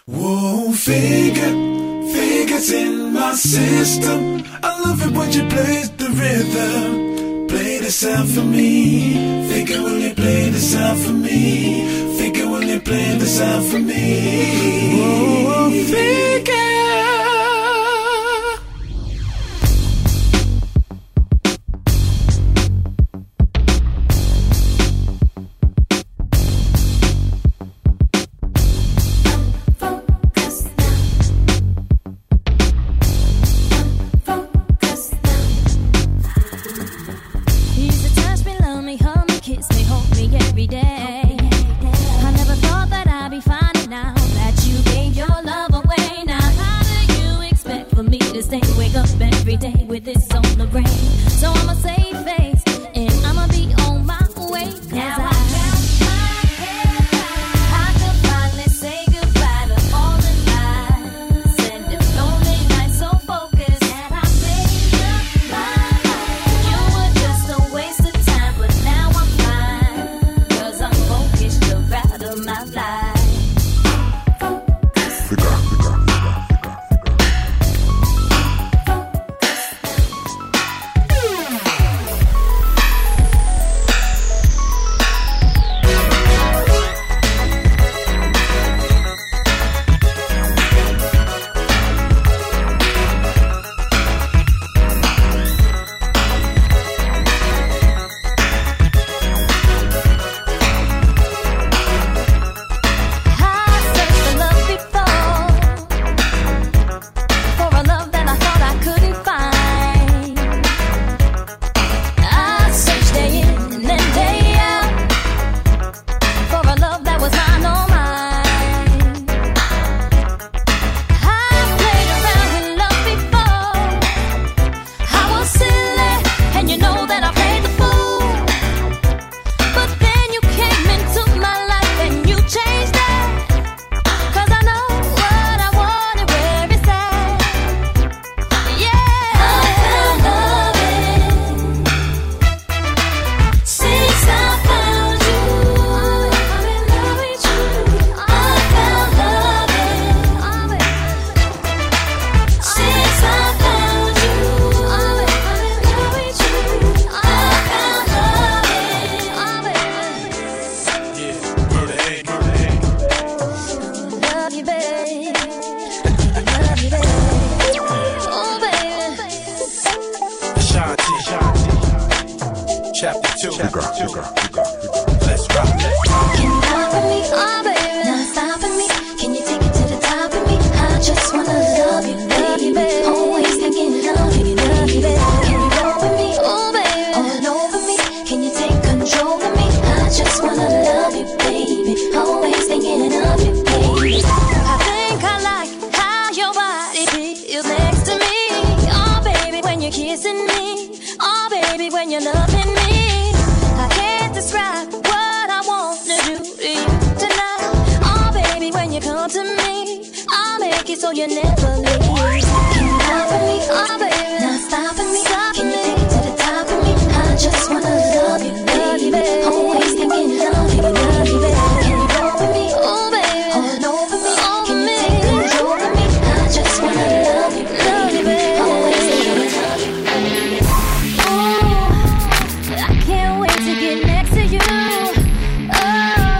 Whoa, figures in my system. I love it when you play the rhythm. Play the sound for me. Figure, will you play the sound for me? Figure, will you play the sound for me? Whoa, figure.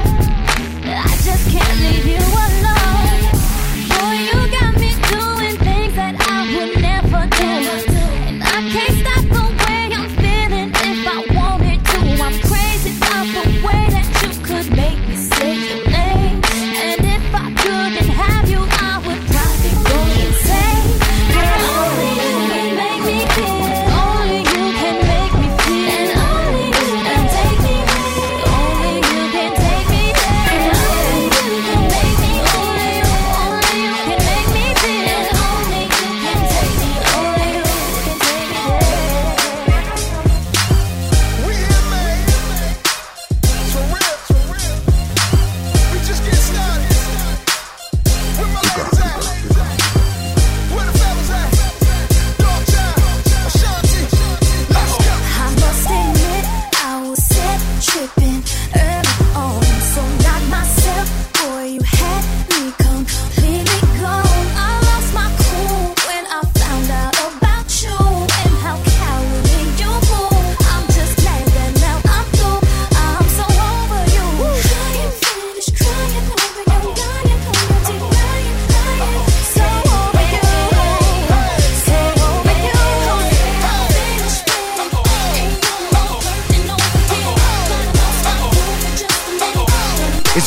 Doing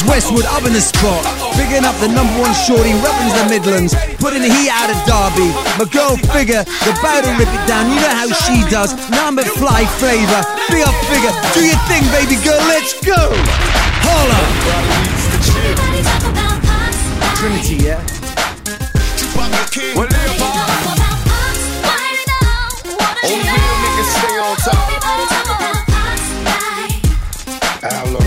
Westwood up in the spot. Bigging up the #1 shorty, repping the Midlands. Putting the heat out of Derby. My girl Figure, the bow to rip it down. You know how she does. Number fly flavor. Big up Figure. Do your thing, baby girl. Let's go. Holla. Trinity, yeah. Well, only real niggas stay on top. How long?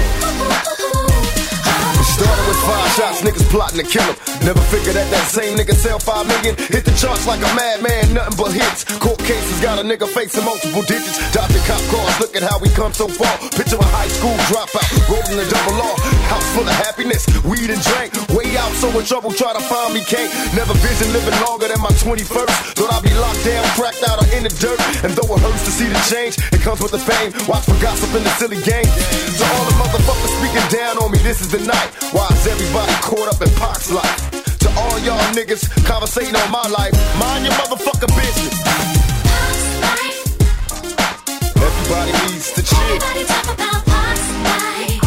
Started with 5 shots, niggas plotting to kill him. Never figured that same nigga sell 5 million. Hit the charts like a madman, nothing but hits. Court cases got a nigga facing multiple digits. Dodging cop cars, look at how we come so far. Picture a high school dropout, rolling a double R. House full of happiness, weed and drink. Way out, so in trouble, try to find me, can't. Never vision living longer than my 21st. Thought I'd be locked down, cracked out, or in the dirt. And though it hurts to see the change, it comes with the fame. Watch for gossip in the silly game. To all the motherfuckers speaking down on me, this is the night. Why is everybody caught up in Pac's life? To all y'all niggas conversating on my life, mind your motherfucking business. Everybody needs to chill. Everybody talk about Pac's life.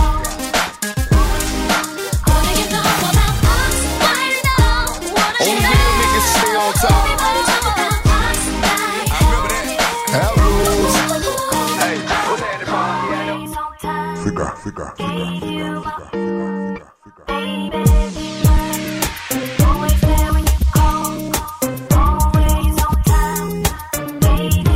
All you know about Pac's life. Only real niggas stay on top. Everybody talk about Pac's life. I remember that. How rules. Hey, what's happening, Figure. Always there when you call, always on time. Baby,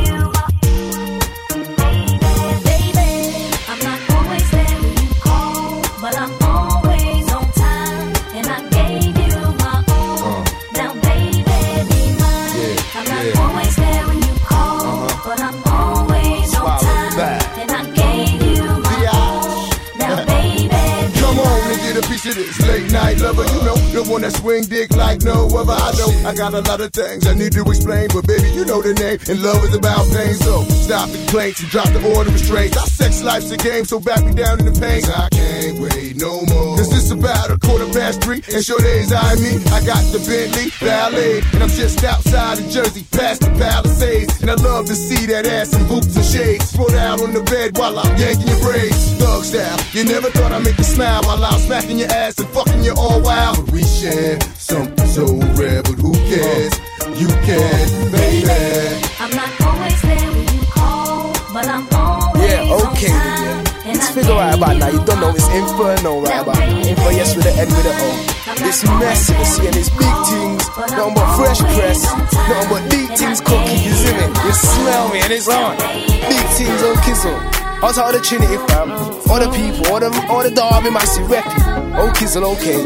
I'm not always there when you call, but I'm always on time. And I gave you my all. Now, baby, be mine. I'm not always there when you call, but I'm always on time. And I gave you my all. Now, baby, Come on and get a piece of this late night lover. You know, the one that swing dick like no other. I know I got a lot of things I need to explain, but baby, you know the name. And love is about pain, so stop the complaints and drop the order of restraints. Our sex life's a game, so back me down in the pain. I can't wait no more. Cause it's about 3:15, and sure days I mean, I got the Bentley Ballet, and I'm just outside of Jersey, past the Palisades. And I love to see that ass in boots and shades. Spread out on the bed while I'm yanking your braids. Thug style, you never thought I'd make you smile while I'm smacking your ass and fucking you all wild. But we share something so rare, but who cares? You can, baby. I'm not always there when you call, but I'm always okay, on then, time. And Let's I figure right gave about you now. You don't know it's my Inferno right all. about Now, now. Info yes with the N with the O. This mess you see and it's big things. Nothing but fresh press. Nothing but deep things cookies, isn't it? You smell me and it's on. Big things on Kizzle. Out all the Trinity fam. All the people, all the Derby massive repping. Oh Kizzle, okay.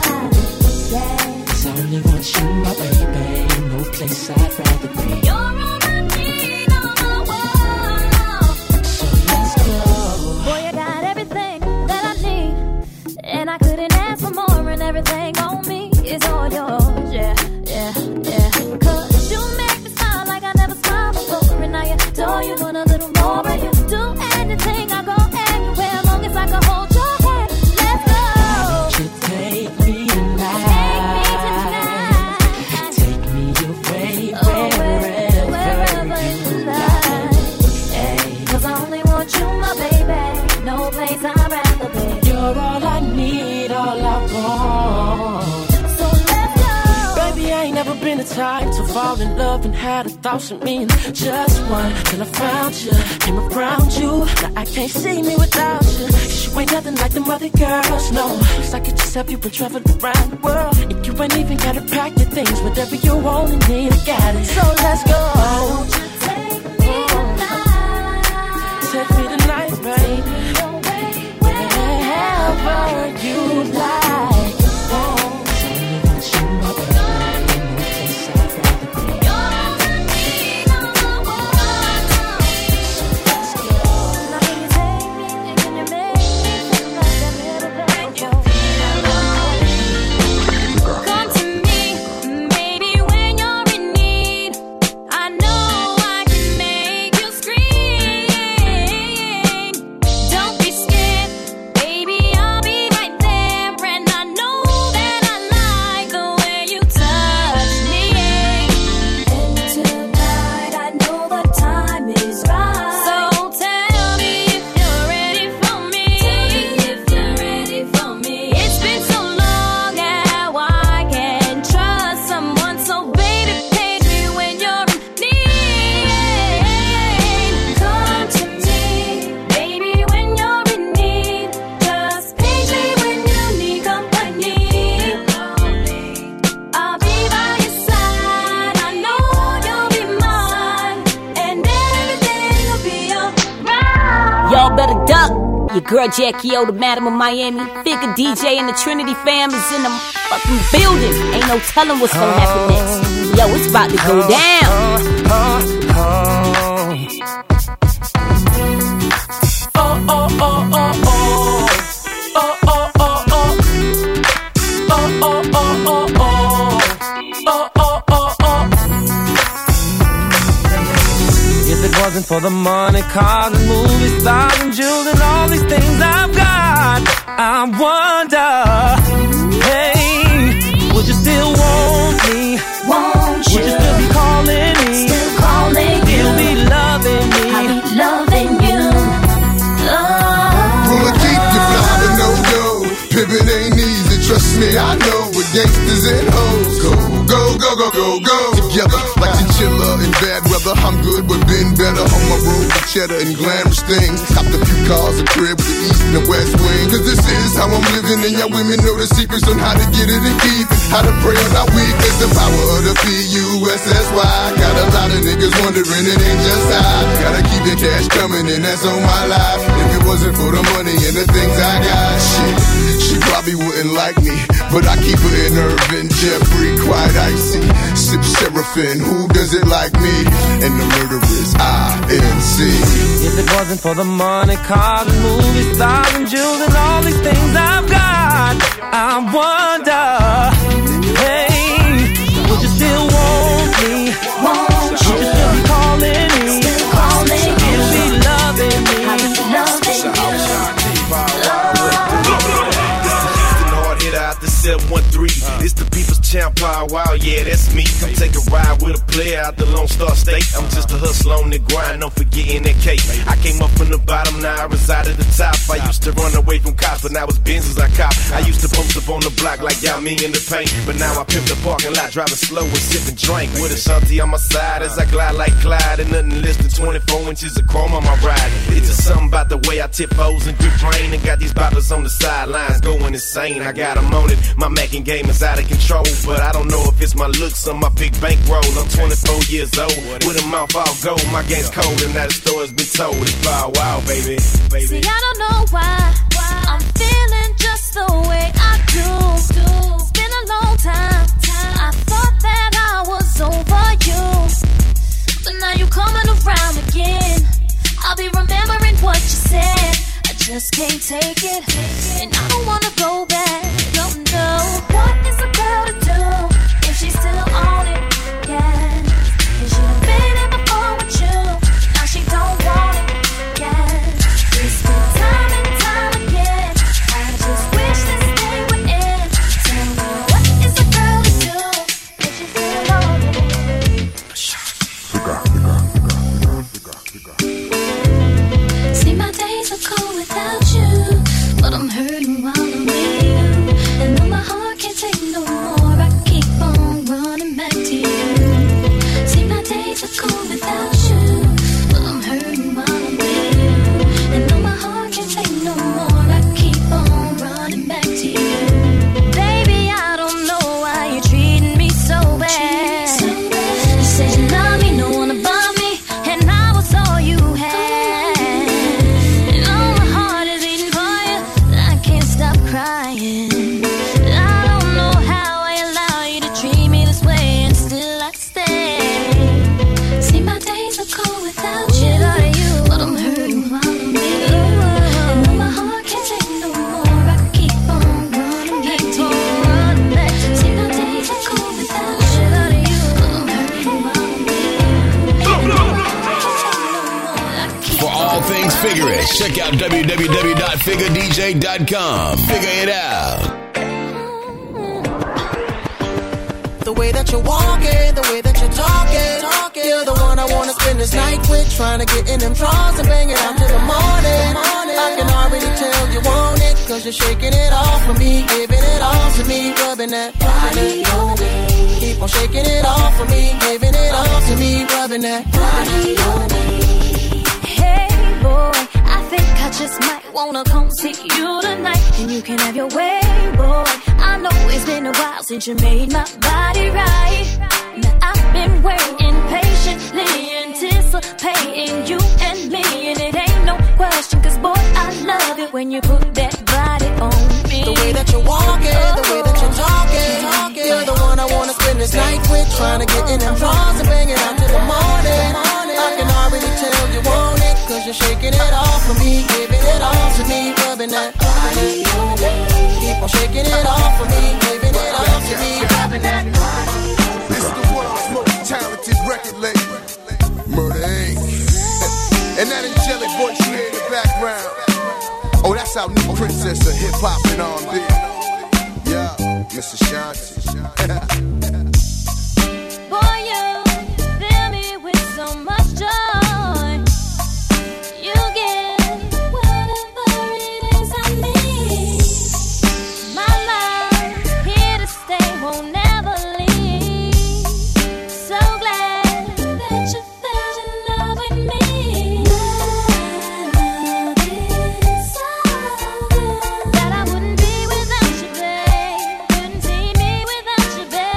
Cause I only want you, my baby. No place I'd rather be. You're all I need on the world. So let's go. Boy, you got everything that I need, and I couldn't ask for more. And everything on me is all yours. Yeah. Cause you make me smile like I never smiled before, and I adore you want a little more. And you do anything, I go anywhere, as long as I can hold your hand. Let's go. You take me tonight. Take me away, wherever you like. Cause I only want you, my baby. No place I'd rather be. You're all I need, all I want. So let's go. Baby, I ain't never been the type to fall in love and had 1,000 meaning. Just one till I found you, came around you. Now I can't see me without you. Cause you ain't nothing like them other girls, no. Looks like you just have you been traveling around the world. And you ain't even gotta pack your things. Whatever you want and need, I got it. So let's go. Won't you take me tonight? Take me tonight, baby. Wherever you like. Come to me, baby, when you're in need. I know I can make you scream. Don't be scared, baby, I'll be right there. Your girl Jackie O, the Madam of Miami. Figure DJ and the Trinity fam is in the fucking building. Ain't no telling what's gonna happen next. Yo, it's about to go down. If it wasn't for the money, cars and movie stars and jewels and all these things I've got, I wonder, hey, would you still want me? Won't you? Would you still be calling me? Still calling you. You'll be loving me. I'll be loving you. Pull a deep, you fly to no-go. Pimpin' ain't easy, trust me, I know. With gangsters and hoes, go, go, go, go, go, go. Together, like chinchilla in bad weather. I'm good, but been better on my road with cheddar and glamorous things. Copped a few cars, a crib with the east and the west wing. Cause this is how I'm living, and y'all women know the secrets on how to get it and keep it. How to pray on our weakness, the power of the P-U-S-S-Y. Got a lot of niggas wondering, it ain't just I. Gotta keep the cash coming, and that's on my life. If it wasn't for the money and the things I got, shit, she probably wouldn't like me. But I keep her in Irvin, Jeffrey, quite icy. Sip Seraphim, who does it like me? And the murderers, I-N-C. If it wasn't for the money, cars and movie stars and jewels and all these things I've got, I wonder, hey, would you still want me? Won't you? Would you still be calling me? Still calling you. You'll be loving me. I'll be loving you. Out the 713, it's the people's champ power. Wow, yeah, that's me. Come take a ride with a player out the Lone Star State. I'm just a hustler on the grind, don't forgetting that cake. I came up from the bottom, now I reside at the top. I used to run away from cops, but now it's Benz's I cop. I used to post up on the block like y'all me in the paint, but now I pimp the parking lot, driving slow and sipping drink with a shanty on my side as I glide like Clyde, and nothing less than 24 inches of chrome on my ride. It's just something about the way I tip foes and grip brain, and got these bottles on the sidelines going insane. I got them on it. My macking game is out of control, but I don't know if it's my looks or my big bankroll. I'm 24 years old, with a mouth all gold. My game's cold and that story's been told. It's Bow Wow, baby. See, I don't know why I'm feeling just the way I do. It's been a long time. I thought that I was over you, but now you coming around again. I'll be remembering what you said. I just can't take it, and I don't wanna go back. Don't know what is a girl to do if she's still on it. Yeah, 'cause she done been in before with you. Now she don't want it. Yeah, it's been time and time again. I just wish this day would end. Tell me what is a girl to do if she's still on it. See, my days are cold without you, but I'm hurting while I'm with you. And though my heart can't take no more, I keep on running back to you. See, my days are cold without you, but I'm hurting while I'm with you. And though my heart can't take no more, I keep on running back to you. Baby, I don't know why you're treating me so bad. You said you love me, no one above me, and I was all you had. And all my heart is beating for you, I can't stop crying. I don't know how I allow you to treat me this way, and still I stay. See, my days are cold without you, but I'm hurting while I'm with you. And though my heart can't take no more, I keep on running back to you. See, my days are cold without you, but I'm hurting while I'm with you. And though my heart can't take no more, I keep For all things Figure-ish, check out www.figuredj.com. Figure it out. The way that you're walking, the way that you're talking, you're the one I wanna spend this night with. Trying to get in them drawers and bang it out till the morning. I can already tell you want it, 'cause you're shaking it off for me, giving it all to me, rubbing that body on me. Keep on shaking it off for me, giving it all to me, rubbing that body on me. Hey boy, I think I just might wanna come see you tonight, and you can have your way, boy. I know it's been a while since you made my body right. Now I've been waiting patiently, anticipating you and me, and it ain't no question, cause boy, I love it when you put that body on me. The way that you're walking, the way that you're talking, you're the one I wanna spend this night with. Trying to get in them drawers and bang it out till the morning. I can already tell you want it, cause you're shaking it off for me, giving it all to me, rubbing that body. Keep on shaking it off for me, giving it all to me, rubbing that body. This is the world's most talented record label, Murder Inc. And that angelic voice you hear in the background, oh, that's our new princess of hip hop and R&B. Yeah, Miss Ashanti. Boy, you fill me with so much joy. You get whatever it is I need. My love, here to stay, won't never leave. So glad that you fell in love with me. Love is so good that I wouldn't be without you, babe. Couldn't see me without you, babe.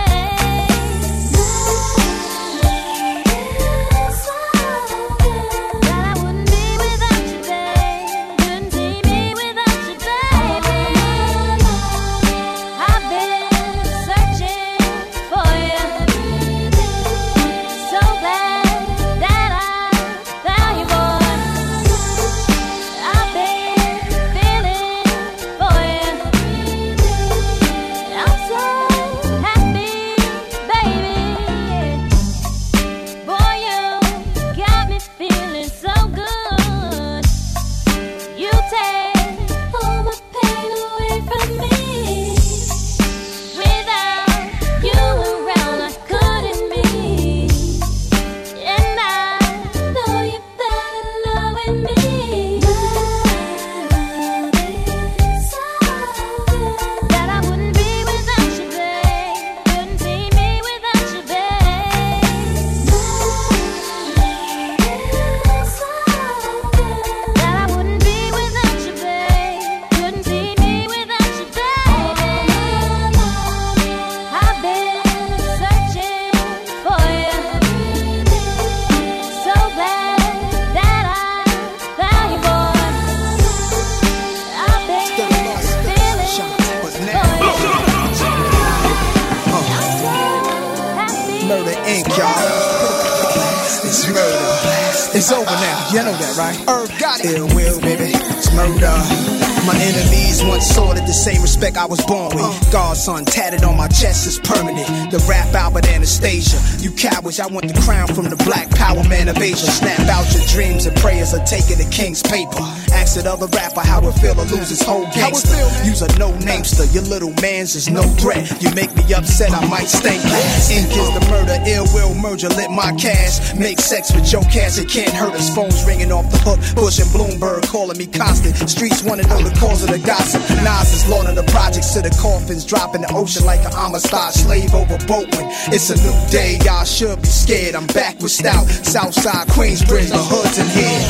It's over now, you know that, right? Got it. Ill will, baby, it's murder. My enemies once sorted the same respect I was born with. Godson tatted on my chest is permanent. The rap Albert Anastasia. You cowards, I want the crown from the black power man of Asia. Snap out your dreams and prayers are taking the king's paper. Ask that other rapper how it feel to lose his whole gangster. Use a no-namester, your little man's is no threat. You make me upset, I might stink. Ink is the murder, ill will merger, lit my cash. Make sex with your cash, it can't hurt us. Phones ringing off the hook, pushing Bloomberg, calling me constant. Streets wanna know the cause of the gossip. Nas is loaning the projects to the coffins, dropping the ocean like an Amistad slave over boatman. It's a new day, y'all should be scared. I'm back with stout, Southside, Queensbridge, the hoods in here.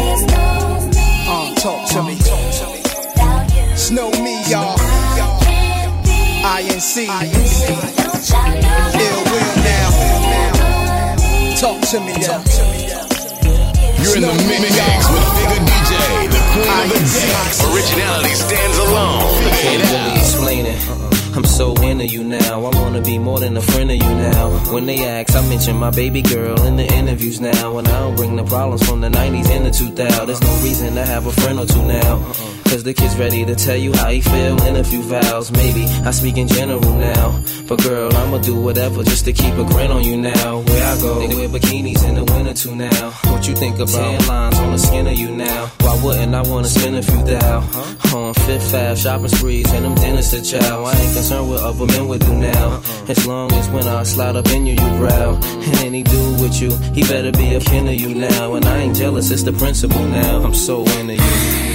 Talk to me. Snow me, y'all. INC. Ill will now. Talk to me, y'all. You're in the mix with Figure DJ, the queen of the decks. Originality stands alone. Can't really explain it. I'm so into you now. I wanna be more than a friend of you now. When they ask, I mention my baby girl in the interviews now. And I don't bring the problems from the 90s and the 2000s. There's no reason to have a friend or two now. Cause the kid's ready to tell you how he feel in a few vows. Maybe I speak in general now. But girl, I'ma do whatever just to keep a grin on you now. Where I go, they wear bikinis in the winter too now. What you think about 10 lines on the skin of you now? Why wouldn't I wanna spend a few thou? On Fifth Ave, shopping sprees and them dinners to chow. I ain't concerned with other men with you now. As long as when I slide up in you, you growl. And any dude with you, he better be a kin of you now. And I ain't jealous, it's the principle now. I'm so into you.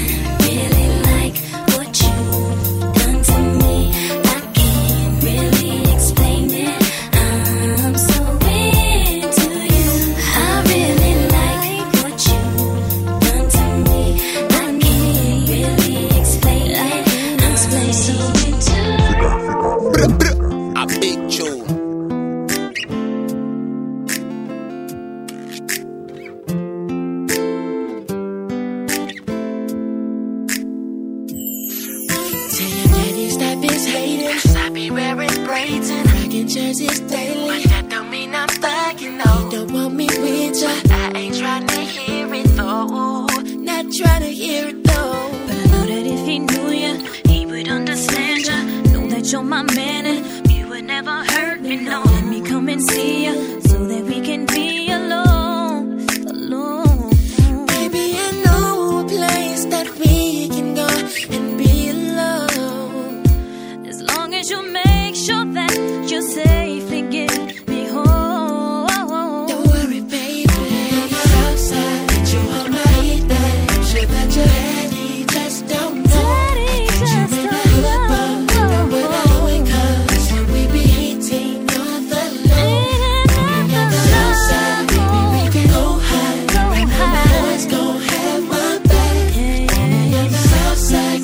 Jersey's daily. But that don't mean I'm stuck, you know. You don't want me with ya. I ain't trying to hear it though. Not trying to hear it though. But I know that if he knew ya, he would understand ya. Know that you're my man and you would never hurt me, no. Let me come and see ya so that we can be alone, alone. Baby, I know a place that we can go and be alone. As long as you make sure that you safely get me home. Don't worry, baby, I'm outside. You hold my heat there. Sure that you're ready, just don't know. Daddy, just don't know. Know when I wake up, so we be eating on the low. And I'm outside, baby, we can go high. Right now, my boys gon' have my back. And I'm outside,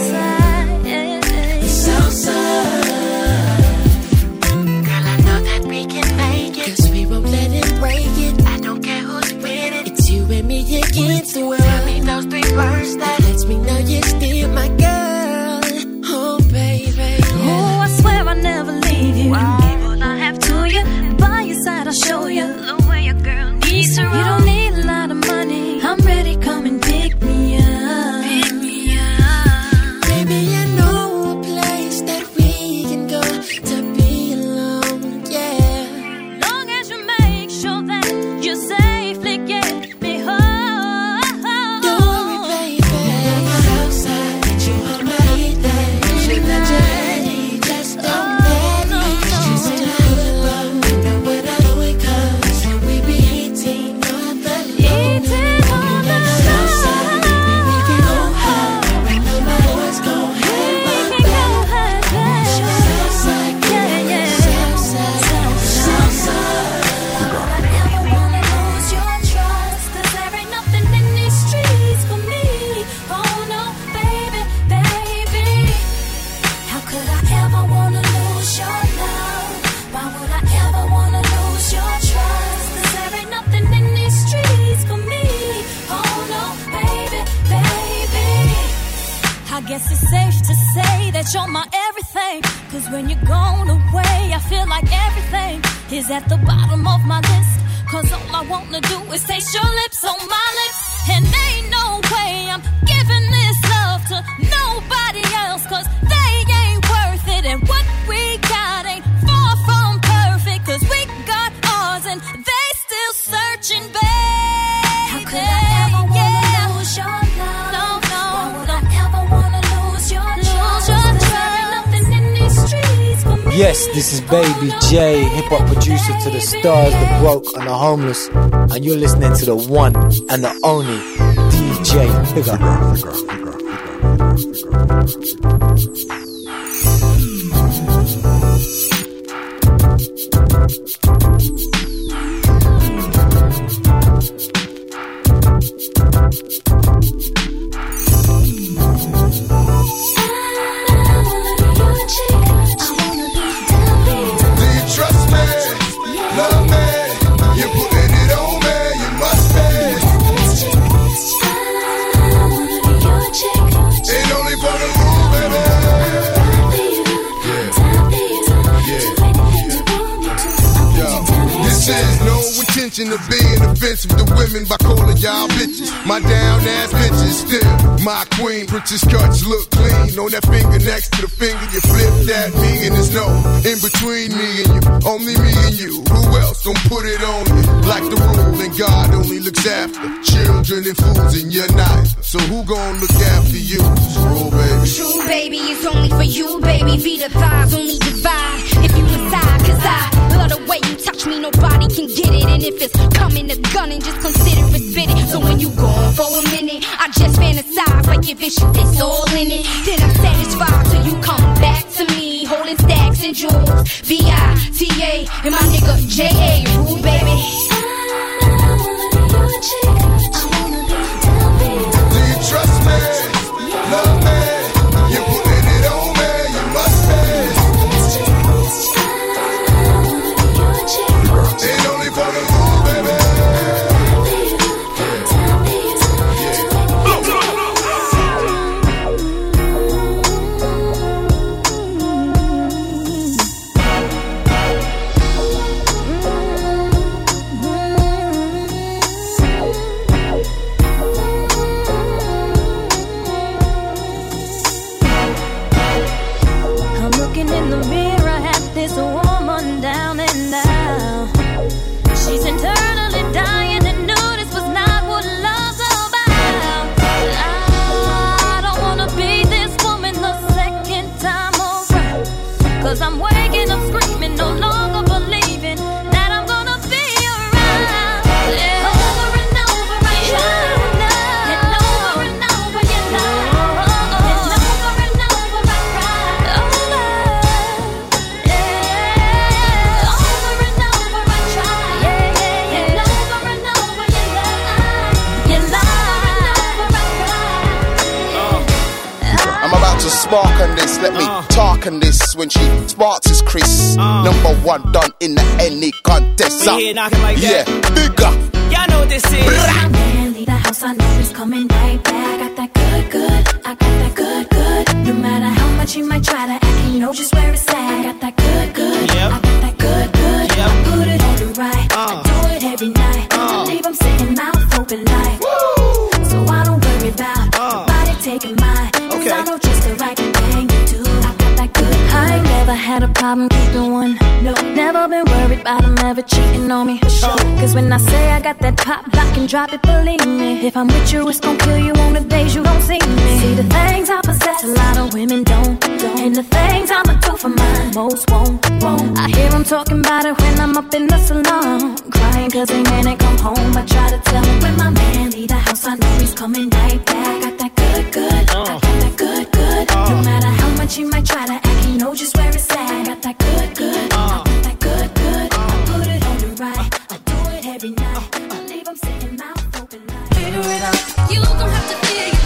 girl, I know that we can make it. 'Cause we won't let it break it. I don't care who's winning. It's you and me against the world. Tell me those 3 words that lets me know you're still my girl. Oh, baby. Oh, I swear I'll never leave you. Give all I have to you. By your side, I'll show you the way a girl needs to roll. You don't need a lot of money. I'm ready, come and pick me up. Pick me up. Baby, I know a place that we can go to be alone, yeah. Long as you make sure that you safely get me home. Don't worry, baby, I'm outside. You hold my heat there. Sure that you're ready, just don't let me. Just to pull up, know when I wake up, so we be eating on the low. Eating on the Outside, baby, we can go high. Right now, my boys gon' have my back. Southside, Yeah, yeah. Southside, Southside. I never wanna lose your trust, 'cause there ain't nothing in these streets for me. Oh no, baby, baby. How could I ever wanna lose your love? Why would I ever wanna lose your trust? 'Cause there ain't nothing in these streets for me. Oh no, baby, baby. I guess it's safe to say that you're my everything. 'Cause when you're gone away, I feel like everything is at the bottom of my list. 'Cause all I wanna do is taste your lips on my lips. And ain't no way I'm giving this love to nobody else. 'Cause they ain't worth it. And what we got ain't far from perfect. 'Cause we got ours and they still searching, babe. How could I ever wanna lose your love? No, no. Why would I ever wanna lose your trust? There ain't nothing in these streets for me. Yes, this is Baby J, hip-hop producer to the stars, the broke and the homeless. And you're listening to the one and the only DJ Figure. Do you trust me? Love me? You're putting it on me, you must be. Ain't only for the rule, baby. This is no intention of being offensive to women by calling y'all bitches. My down ass bitches still my queen. Princess cuts look clean on that finger next to the finger you flipped at me, and there's no in between me and you, only me and you. Who else don't put it on you like the rule? And God only looks after children and fools, and you're not. So who gon' look after you? Rule, baby. True, baby, it's only for you, baby. Be the thighs, only divide if you decide. 'Cause I love the way you touch me, nobody can get it. And if it's coming to gunning, just consider it spit it. So when you gone for a minute, I just fantasize like if it's you, it's all in it. Then I'm satisfied till you come back to me, holding stacks and jewels. V-I-T-A and my nigga J-A. Rule, baby. Do you trust me? Love me? You're putting it on me, you must be. Ain't only for the rule, baby. one down and out. She's internally dying and knew this was not what love's about. I don't wanna be this woman the second time around, 'cause I'm waking up screaming, no longer believing that I'm gonna be around. Yeah. Over and over I try, and over and over you lie, and over and over I cry. Over, yeah. Over and over I try, yeah. And over and over you lie, you lie, over and over I cry. I'm about to spark on this, let me talk on this. When she sparks is Chris, number one done in any contest. We here knocking like that. Yeah, bigger. Y'all know what this is. Man, leave the house, I know he's coming right back. I got that good, good, I got that good, good. No matter how much he might try to act, he knows just where it's at. I got that good, good, Yep. I got that good, good. Yep. I put it on the right, I do it every night. I leave him sitting mouth open like, so I don't worry about nobody taking mine. 'Cause I know just the right thing to do. I got that good. I ain't never had a problem keeping one. No, never been worried about him ever cheating on me. For sure. 'Cause when I say I got that pop, lock and drop it, believe me. If I'm with you, it's gon' kill you on the days you don't see me. See the things I possess, a lot of women don't. And the things I'ma do for mine, most won't. I hear them talking about it when I'm up in the salon, crying 'cause they man ain't come home. I try to tell him when my man leave the house, I know he's coming right back. Got that good, good, I got that good, good. No matter how much he might try to act, he knows just where it's at. I got that good, good, I got that good, good. I put it on the right, I do it every night. I leave him sitting mouth open like, figure it out. You gon' have to figure it out.